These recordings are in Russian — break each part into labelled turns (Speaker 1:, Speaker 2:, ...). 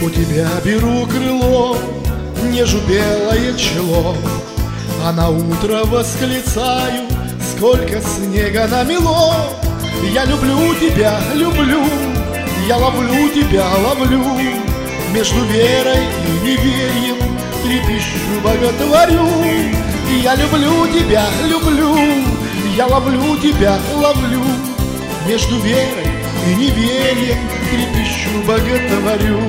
Speaker 1: У тебя беру крыло, нежу белое чело, а на утро восклицаю: сколько снега намело. Я люблю тебя, люблю, я ловлю тебя, ловлю. Между верой и неверием трепещу, боготворю. Я люблю тебя, люблю, я ловлю тебя, ловлю. Между верой и неверием трепещу, боготворю.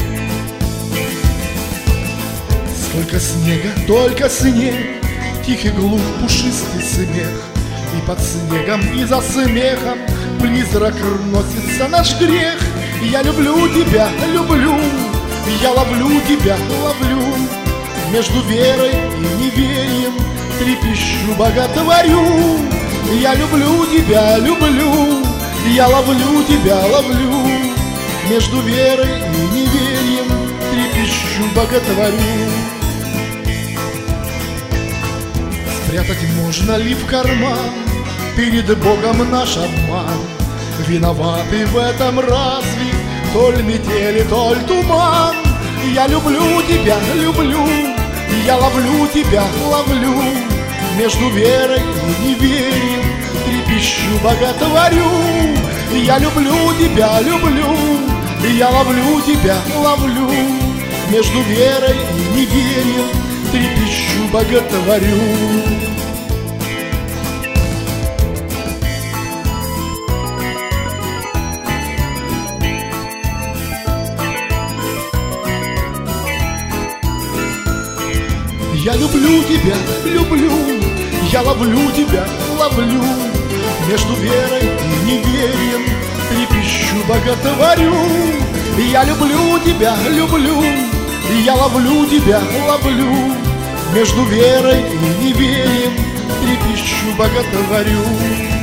Speaker 1: Сколько снега, только снег, тихий, глух, пушистый смех. И под снегом, и за смехом призрак носится наш грех. Я люблю тебя, люблю, я ловлю тебя, ловлю. Между верой и неверием трепещу, боготворю. Я люблю тебя, люблю, я ловлю тебя, ловлю. Между верой и неверием трепещу, боготворю. Спрятать можно ли в карман перед Богом наш обман? Виноваты в этом разве толь метели, толь туман? Я люблю тебя, люблю, я ловлю тебя, ловлю. Между верой и неверием трепещу, боготворю. Я люблю тебя, люблю, я ловлю тебя, ловлю. Между верой и неверием трепещу, боготворю. Я люблю тебя, люблю, я ловлю тебя, ловлю. Между верой и неверием трепещу, боготворю. Я люблю тебя, люблю, я ловлю тебя, ловлю. Между верой и неверием трепещу, боготворю.